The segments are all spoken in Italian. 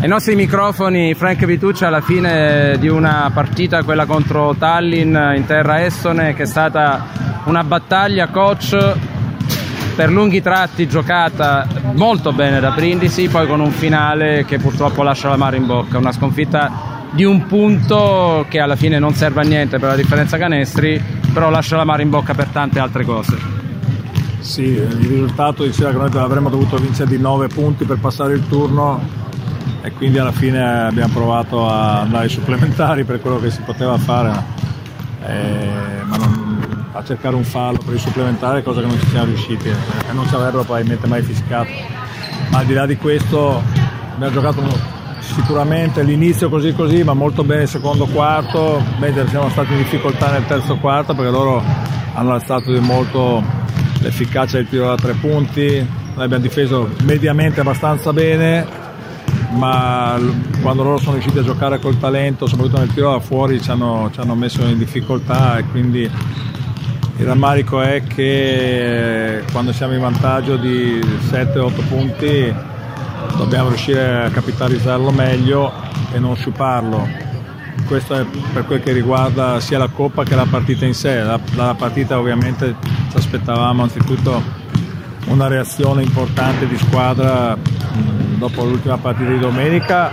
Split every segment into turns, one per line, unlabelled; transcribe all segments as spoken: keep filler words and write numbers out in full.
Ai nostri microfoni Frank Vitucci alla fine di una partita, quella contro Tallinn in terra estone, che è stata una battaglia, coach, per lunghi tratti giocata molto bene da Brindisi, poi con un finale che purtroppo lascia l'amaro in bocca, una sconfitta di un punto che alla fine non serve a niente per la differenza canestri, però lascia l'amaro in bocca per tante altre cose.
Sì, il risultato diceva che noi avremmo dovuto vincere di nove punti per passare il turno, e quindi alla fine abbiamo provato a andare ai supplementari per quello che si poteva fare, eh, ma non, a cercare un fallo per i supplementari, cosa che non ci siamo riusciti e non ci avrebbero probabilmente mai fischiato. Ma al di là di questo abbiamo giocato sicuramente l'inizio così così, ma molto bene il secondo quarto, mentre siamo stati in difficoltà nel terzo quarto perché loro hanno alzato di molto l'efficacia del tiro da tre punti. Noi abbiamo difeso mediamente abbastanza bene, ma quando loro sono riusciti a giocare col talento, soprattutto nel tiro da fuori, ci hanno, ci hanno messo in difficoltà, e quindi il rammarico è che quando siamo in vantaggio di sette otto punti dobbiamo riuscire a capitalizzarlo meglio e non sciuparlo. Questo è per quel che riguarda sia la Coppa che la partita in sé. Dalla partita ovviamente ci aspettavamo anzitutto una reazione importante di squadra mh, dopo l'ultima partita di domenica,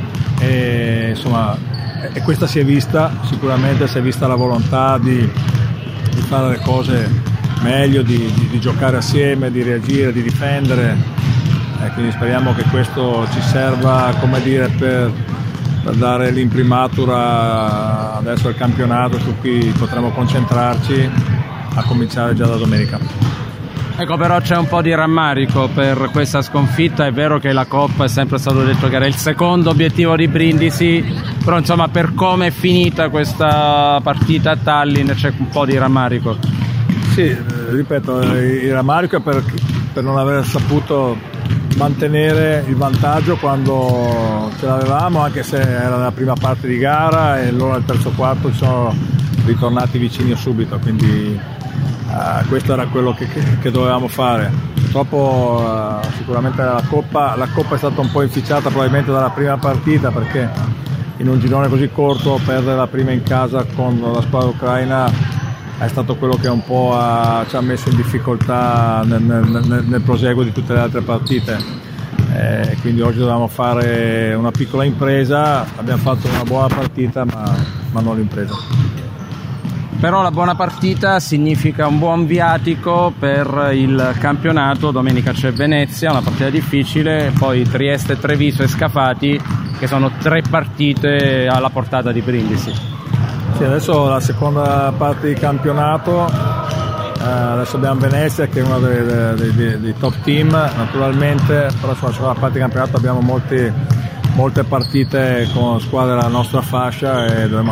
e insomma e questa si è vista, sicuramente si è vista la volontà di, di fare le cose meglio, di, di, di giocare assieme, di reagire, di difendere, e quindi speriamo che questo ci serva, come dire, per, per dare l'imprimatura adesso al campionato, su cui potremo concentrarci a cominciare già da domenica.
Ecco, però c'è un po' di rammarico per questa sconfitta. È vero che la Coppa è sempre stato detto che era il secondo obiettivo di Brindisi, però insomma per come è finita questa partita a Tallinn c'è un po' di rammarico.
Sì, ripeto, il rammarico è per, per non aver saputo mantenere il vantaggio quando ce l'avevamo, anche se era la prima parte di gara e loro al terzo quarto ci sono ritornati vicini subito, quindi Uh, questo era quello che, che, che dovevamo fare. Purtroppo uh, sicuramente la Coppa, la Coppa è stata un po' inficiata probabilmente dalla prima partita, perché in un girone così corto perdere la prima in casa con la squadra ucraina è stato quello che un po' ha, ci ha messo in difficoltà nel, nel, nel proseguo di tutte le altre partite. Eh, quindi oggi dovevamo fare una piccola impresa, abbiamo fatto una buona partita ma, ma non l'impresa.
Però la buona partita significa un buon viatico per il campionato. Domenica c'è Venezia, una partita difficile, poi Trieste, Treviso e Scafati, che sono tre partite alla portata di Brindisi.
Sì, adesso la seconda parte di campionato, eh, adesso abbiamo Venezia che è uno dei, dei, dei, dei top team naturalmente, però sulla seconda parte di campionato abbiamo molti, molte partite con squadre della nostra fascia e dovremo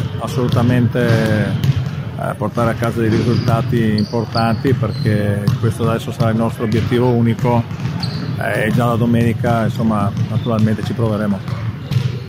assolutamente portare a casa dei risultati importanti, perché questo adesso sarà il nostro obiettivo unico, e già la domenica insomma naturalmente ci proveremo.